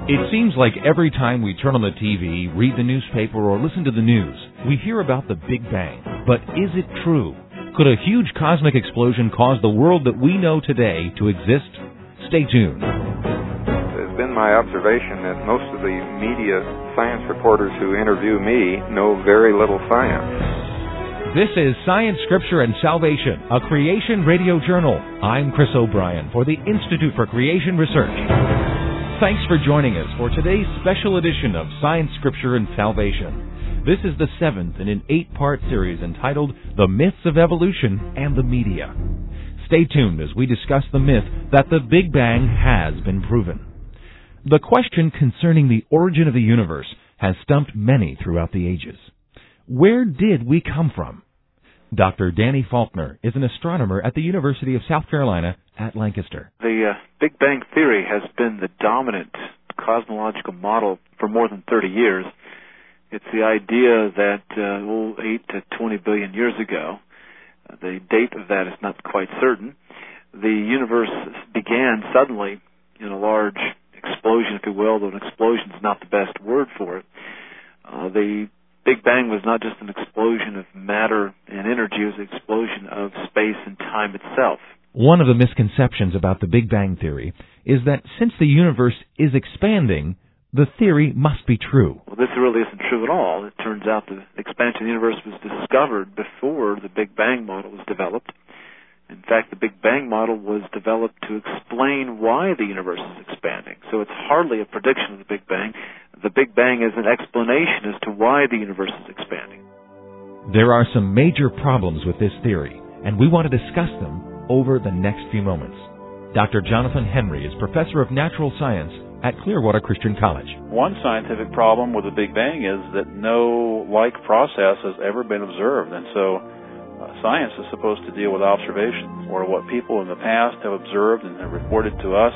It seems like every time we turn on the TV, read the newspaper, or listen to the news, we hear about the Big Bang. But is it true? Could a huge cosmic explosion cause the world that we know today to exist? Stay tuned. It's been my observation that most of the media science reporters who interview me know very little science. This is Science, Scripture, and Salvation, a creation radio journal. I'm Chris O'Brien for the Institute for Creation Research. Thanks for joining us for today's special edition of Science, Scripture, and Salvation. This is the 7th in an 8-part series entitled The Myths of Evolution and the Media. Stay tuned as we discuss the myth that the Big Bang has been proven. The question concerning the origin of the universe has stumped many throughout the ages. Where did we come from? Dr. Danny Faulkner is an astronomer at the University of South Carolina at Lancaster. The Big Bang Theory has been the dominant cosmological model for more than 30 years. It's the idea that 8 to 20 billion years ago, the date of that is not quite certain, the universe began suddenly in a large explosion, if you will, though an explosion is not the best word for it. The Big Bang was not just an explosion of matter and energy, it was an explosion of space and time itself. One of the misconceptions about the Big Bang Theory is that since the universe is expanding, the theory must be true. Well, this really isn't true at all. It turns out the expansion of the universe was discovered before the Big Bang model was developed. In fact, the Big Bang model was developed to explain why the universe is expanding. So it's hardly a prediction of the Big Bang. The Big Bang is an explanation as to why the universe is expanding. There are some major problems with this theory, and we want to discuss them over the next few moments. Dr. Jonathan Henry is professor of natural science at Clearwater Christian College. One scientific problem with the Big Bang is that no like process has ever been observed, and so science is supposed to deal with observations, or what people in the past have observed and have reported to us,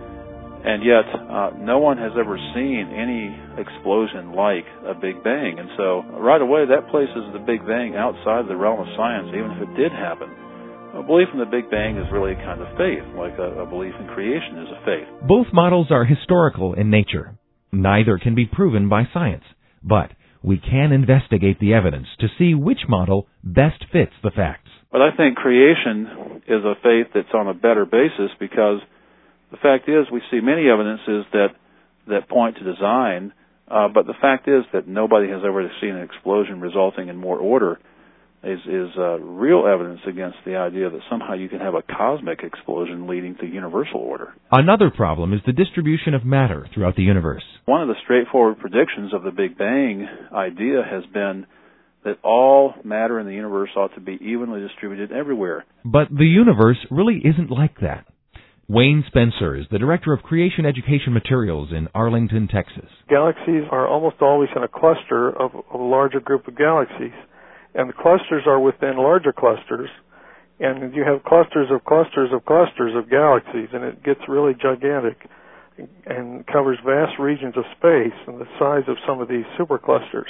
and yet no one has ever seen any explosion like a Big Bang. And so right away that places the Big Bang outside the realm of science, even if it did happen. A belief in the Big Bang is really a kind of faith, like a belief in creation is a faith. Both models are historical in nature. Neither can be proven by science, but we can investigate the evidence to see which model best fits the facts. But I think creation is a faith that's on a better basis, because the fact is we see many evidences that point to design, but the fact is that nobody has ever seen an explosion resulting in more order is real evidence against the idea that somehow you can have a cosmic explosion leading to universal order. Another problem is the distribution of matter throughout the universe. One of the straightforward predictions of the Big Bang idea has been that all matter in the universe ought to be evenly distributed everywhere. But the universe really isn't like that. Wayne Spencer is the director of Creation Education Materials in Arlington, Texas. Galaxies are almost always in a cluster of a larger group of galaxies. And the clusters are within larger clusters, and you have clusters of clusters of clusters of galaxies, and it gets really gigantic and covers vast regions of space and the size of some of these superclusters.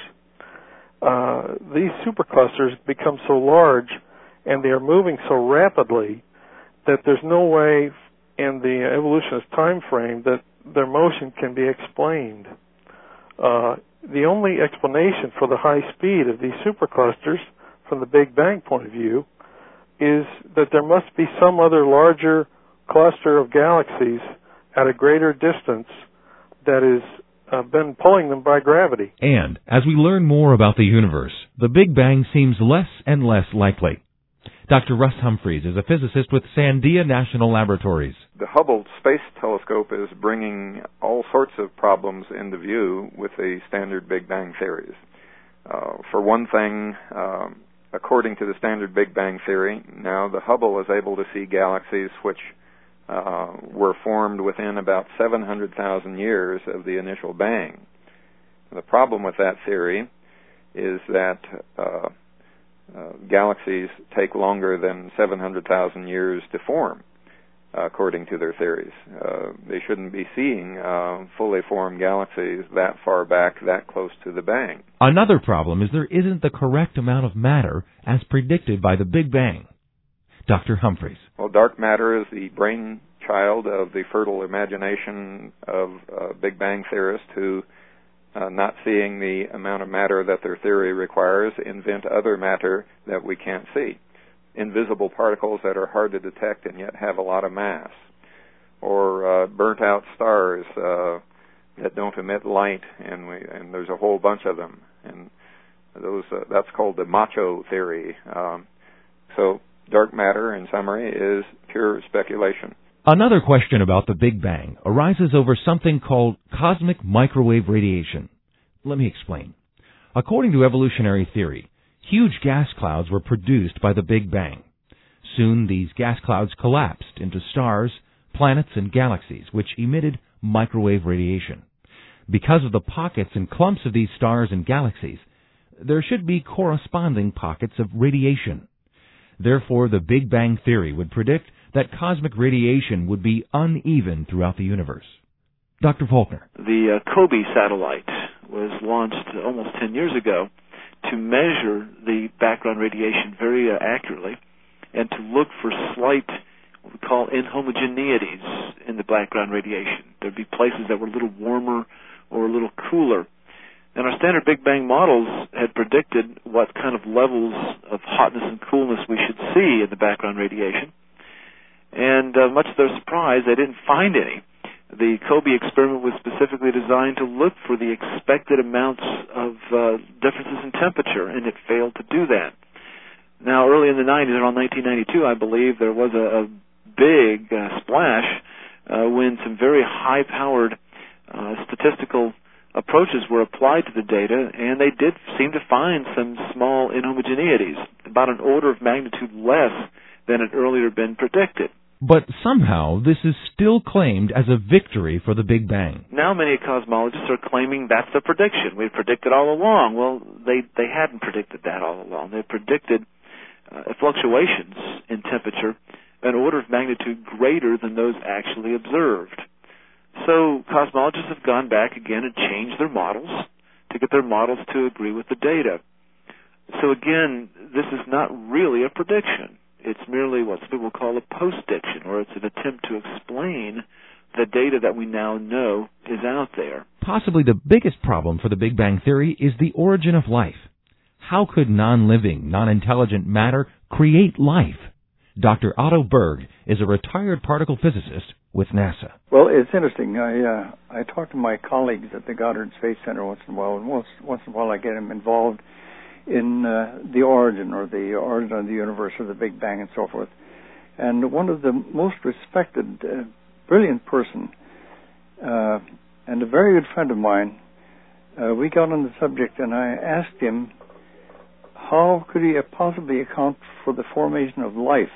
These superclusters become so large and they are moving so rapidly that there's no way in the evolutionist time frame that their motion can be explained. The only explanation for the high speed of these superclusters from the Big Bang point of view is that there must be some other larger cluster of galaxies at a greater distance that has been pulling them by gravity. And as we learn more about the universe, the Big Bang seems less and less likely. Dr. Russ Humphreys is a physicist with Sandia National Laboratories. The Hubble Space Telescope is bringing all sorts of problems into view with the standard Big Bang theories. For one thing, according to the standard Big Bang theory, now the Hubble is able to see galaxies which were formed within about 700,000 years of the initial bang. The problem with that theory is that galaxies take longer than 700,000 years to form, according to their theories. They shouldn't be seeing fully formed galaxies that far back, that close to the bang. Another problem is there isn't the correct amount of matter as predicted by the Big Bang. Dr. Humphreys. Well, dark matter is the brainchild child of the fertile imagination of Big Bang theorists who, not seeing the amount of matter that their theory requires, invent other matter that we can't see. Invisible particles that are hard to detect and yet have a lot of mass. Or burnt-out stars that don't emit light, and there's a whole bunch of them. And that's called the macho theory. So dark matter, in summary, is pure speculation. Another question about the Big Bang arises over something called cosmic microwave radiation. Let me explain. According to evolutionary theory, huge gas clouds were produced by the Big Bang. Soon these gas clouds collapsed into stars, planets, and galaxies, which emitted microwave radiation. Because of the pockets and clumps of these stars and galaxies, there should be corresponding pockets of radiation. Therefore, the Big Bang theory would predict that cosmic radiation would be uneven throughout the universe. Dr. Faulkner. The COBE satellite was launched almost 10 years ago to measure the background radiation very accurately and to look for slight, what we call inhomogeneities in the background radiation. There'd be places that were a little warmer or a little cooler. And our standard Big Bang models had predicted what kind of levels of hotness and coolness we should see in the background radiation. And much to their surprise, they didn't find any. The COBE experiment was specifically designed to look for the expected amounts of differences in temperature, and it failed to do that. Now, early in the 90s, around 1992, I believe, there was a big splash when some very high-powered statistical approaches were applied to the data, and they did seem to find some small inhomogeneities, about an order of magnitude less than had earlier been predicted. But somehow this is still claimed as a victory for the Big Bang. Now many cosmologists are claiming that's the prediction. We predicted all along. Well, they hadn't predicted that all along. They predicted fluctuations in temperature an order of magnitude greater than those actually observed. So cosmologists have gone back again and changed their models to get their models to agree with the data. So again, this is not really a prediction. It's merely what some people call a postdiction, or it's an attempt to explain the data that we now know is out there. Possibly the biggest problem for the Big Bang theory is the origin of life. How could non-living, non-intelligent matter create life? Dr. Otto Berg is a retired particle physicist with NASA. Well, it's interesting. I talk to my colleagues at the Goddard Space Center once in a while, and once in a while I get them involved in the origin of the universe, or the Big Bang, and so forth. And one of the most respected, brilliant person, and a very good friend of mine, we got on the subject, and I asked him how could he possibly account for the formation of life.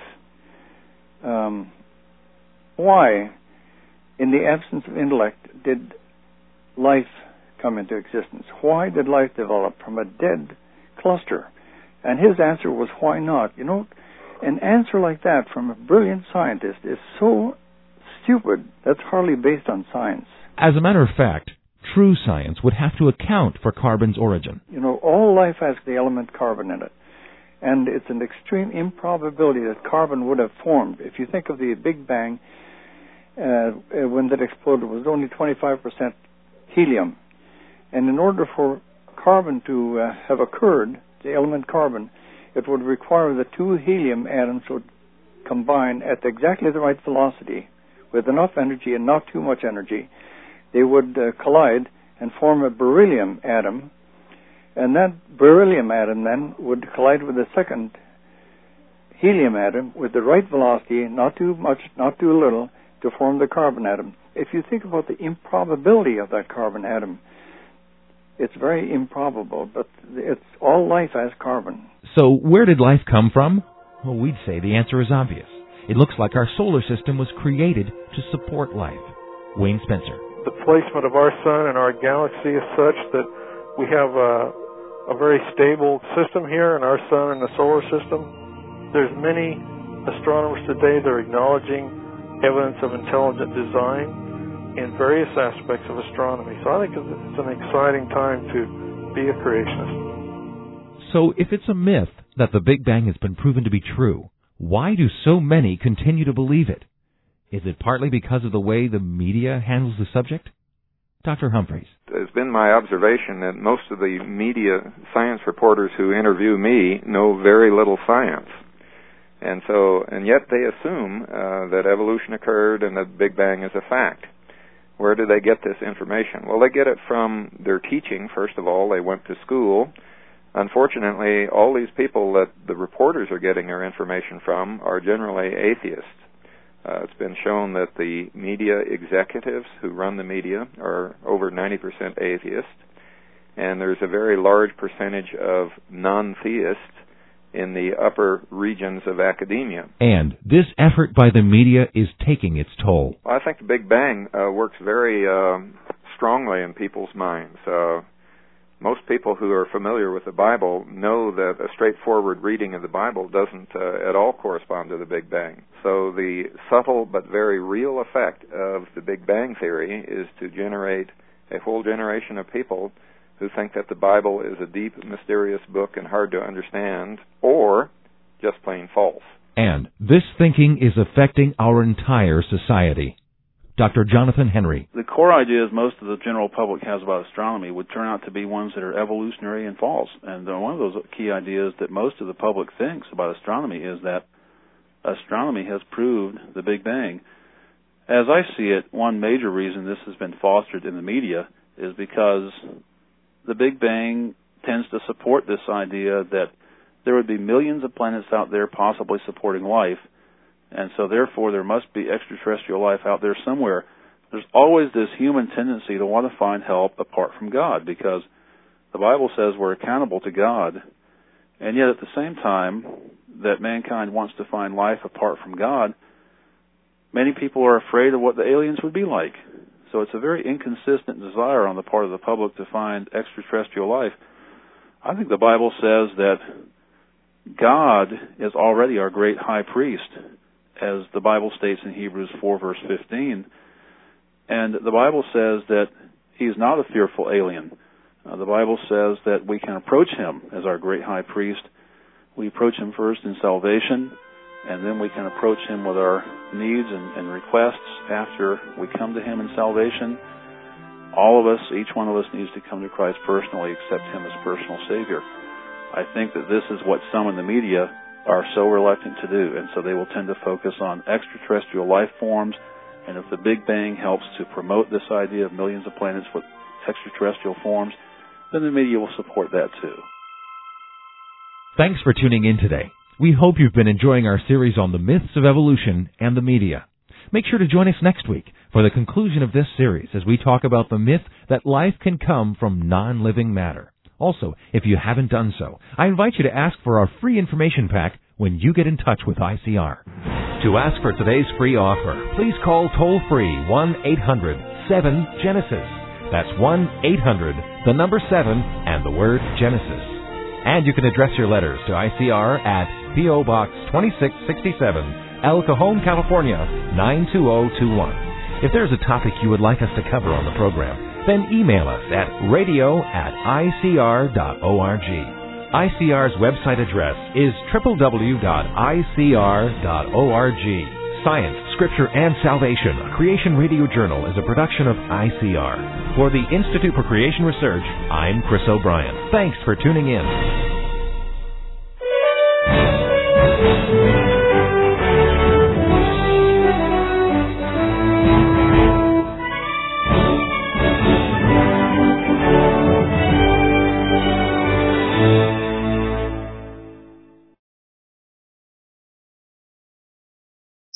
Why, in the absence of intellect, did life come into existence? Why did life develop from a dead cluster? And his answer was, why not? You know, an answer like that from a brilliant scientist is so stupid that's hardly based on science. As a matter of fact, true science would have to account for carbon's origin. You know, all life has the element carbon in it. And it's an extreme improbability that carbon would have formed. If you think of the Big Bang, when that exploded, it was only 25% helium. And in order for carbon to have occurred, the element carbon, it would require the two helium atoms would combine at exactly the right velocity with enough energy and not too much energy. They would collide and form a beryllium atom, and that beryllium atom then would collide with a second helium atom with the right velocity, not too much, not too little, to form the carbon atom. If you think about the improbability of that carbon atom, it's very improbable, but it's all life has carbon. So where did life come from? Well, we'd say the answer is obvious. It looks like our solar system was created to support life. Wayne Spencer. The placement of our sun and our galaxy is such that we have a very stable system here in our sun and the solar system. There's many astronomers today that are acknowledging evidence of intelligent design in various aspects of astronomy. So I think it's an exciting time to be a creationist. So if it's a myth that the Big Bang has been proven to be true, why do so many continue to believe it? Is it partly because of the way the media handles the subject? Dr. Humphreys. It's been my observation that most of the media science reporters who interview me know very little science. And yet they assume that evolution occurred and that Big Bang is a fact. Where do they get this information? Well, they get it from their teaching, first of all. They went to school. Unfortunately, all these people that the reporters are getting their information from are generally atheists. It's been shown that the media executives who run the media are over 90% atheists, and there's a very large percentage of non-theists in the upper regions of academia. And this effort by the media is taking its toll. Well, I think the Big Bang works very strongly in people's minds. Most people who are familiar with the Bible know that a straightforward reading of the Bible doesn't at all correspond to the Big Bang. So the subtle but very real effect of the Big Bang theory is to generate a whole generation of people who think that the Bible is a deep, mysterious book and hard to understand, or just plain false. And this thinking is affecting our entire society. Dr. Jonathan Henry. The core ideas most of the general public has about astronomy would turn out to be ones that are evolutionary and false. And one of those key ideas that most of the public thinks about astronomy is that astronomy has proved the Big Bang. As I see it, one major reason this has been fostered in the media is because the Big Bang tends to support this idea that there would be millions of planets out there possibly supporting life, and so therefore there must be extraterrestrial life out there somewhere. There's always this human tendency to want to find help apart from God, because the Bible says we're accountable to God, and yet at the same time that mankind wants to find life apart from God, many people are afraid of what the aliens would be like. So it's a very inconsistent desire on the part of the public to find extraterrestrial life. I think the Bible says that God is already our great high priest, as the Bible states in Hebrews 4, verse 15. And the Bible says that he is not a fearful alien. The Bible says that we can approach him as our great high priest. We approach him first in salvation, and then we can approach him with our needs and requests after we come to him in salvation. All of us, each one of us, needs to come to Christ personally, accept him as personal Savior. I think that this is what some in the media are so reluctant to do, and so they will tend to focus on extraterrestrial life forms, and if the Big Bang helps to promote this idea of millions of planets with extraterrestrial forms, then the media will support that too. Thanks for tuning in today. We hope you've been enjoying our series on the myths of evolution and the media. Make sure to join us next week for the conclusion of this series as we talk about the myth that life can come from non-living matter. Also, if you haven't done so, I invite you to ask for our free information pack when you get in touch with ICR. To ask for today's free offer, please call toll-free 1-800-7-GENESIS. That's 1-800-7 and the word Genesis. And you can address your letters to ICR at P.O. Box 2667, El Cajon, California, 92021. If there's a topic you would like us to cover on the program, then email us at radio@icr.org. ICR's website address is www.icr.org. Science, Scripture, and Salvation, a Creation Radio Journal, is a production of ICR. For the Institute for Creation Research, I'm Chris O'Brien. Thanks for tuning in.